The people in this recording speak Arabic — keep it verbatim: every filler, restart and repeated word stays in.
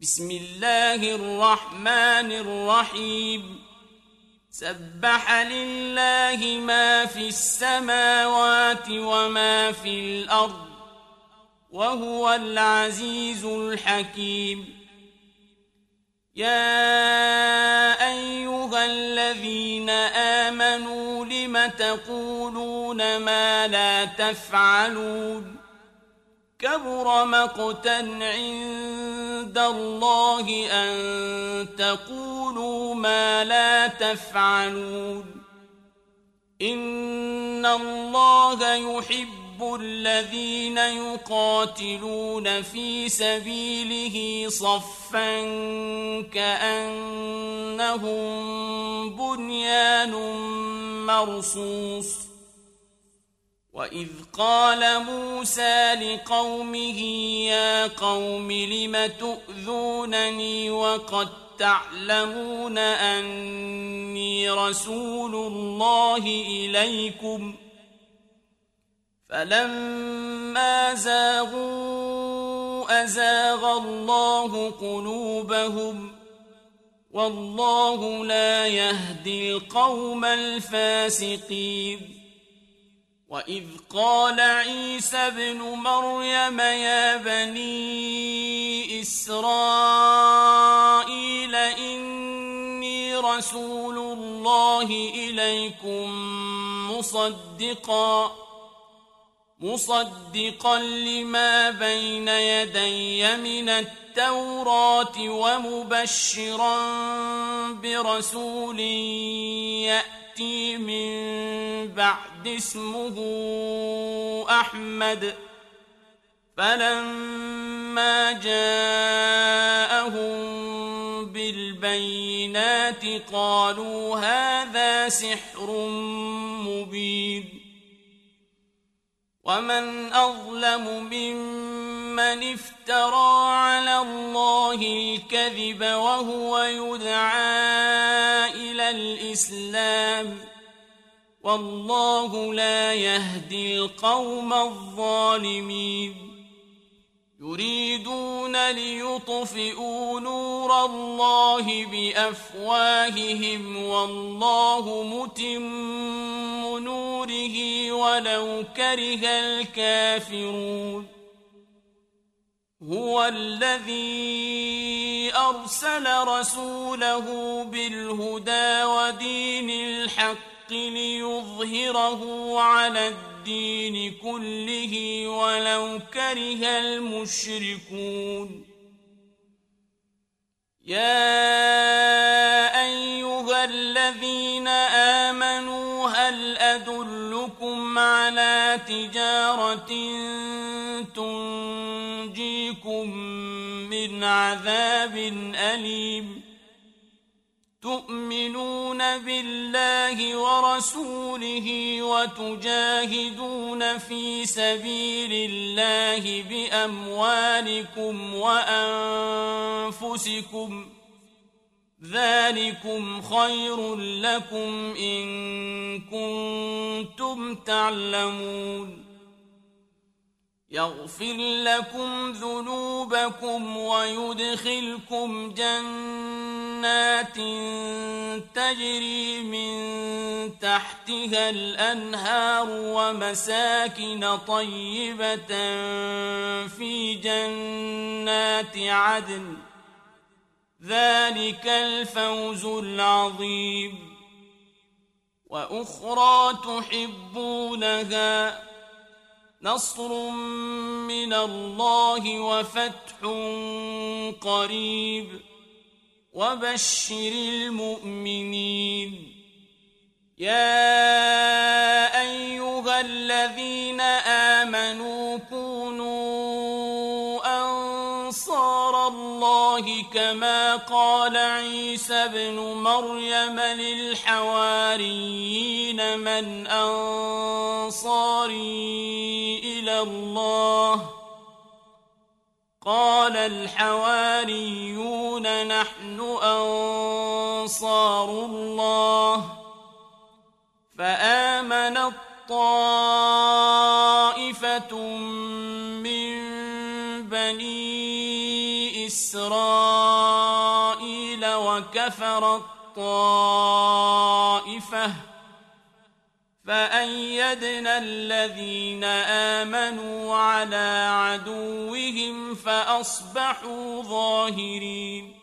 بسم الله الرحمن الرحيم سبح لله ما في السماوات وما في الأرض وهو العزيز الحكيم. يا أيها الذين آمنوا لم تقولون ما لا تفعلون كبر مقتا عند الله أن تقولوا ما لا تفعلون. إن الله يحب الذين يقاتلون في سبيله صفا كأنهم بنيان مرصوص. وإذ قال موسى لقومه يا قوم لم تؤذونني وقد تعلمون أني رسول الله إليكم فلما زاغوا أزاغ الله قلوبهم والله لا يهدي القوم الفاسقين. وإذ قال عيسى ابن مريم يا بني إسرائيل إني رسول الله إليكم مصدقا مصدقا لما بين يدي من التوراة ومبشرا برسول يأتي من بعد اسمه أحمد. فلما جاءهم بالبينات قالوا هذا سحر مبين. ومن أظلم ممن افترى على الله الكذب وهو يدعى إلى الإسلام والله لا يهدي القوم الظالمين. يريدون ليطفئوا نور الله بأفواههم والله متم نوره ولو كره الكافرون. هو الذي أرسل رسوله بالهدى ودين الحق ليظهره على الدين كله ولو كره المشركون. يا أيها الذين آمنوا هل أدلكم على تجارة تنجيكم من عذاب أليم تؤمنون بالله ورسوله وتجاهدون في سبيل الله بأموالكم وأنفسكم ذلكم خير لكم إن كنتم تعلمون. يغفر لكم ذنوبكم ويدخلكم جنات تجري من تحتها الأنهار ومساكن طيبة في جنات عدن ذلك الفوز العظيم. وأخرى تحبونها نصر من الله وفتح قريب وبشر المؤمنين. يا أيها الذين آمنوا كونوا أنصار الله كما قال عيسى ابن مريم للحواريين من أنصاري إلى الله قال الحواريون نحن أنصار الله. فآمنت طائفة من بني إسرائيل إسرائيل وكفر الطائفة فأيدنا الذين آمنوا على عدوهم فأصبحوا ظاهرين.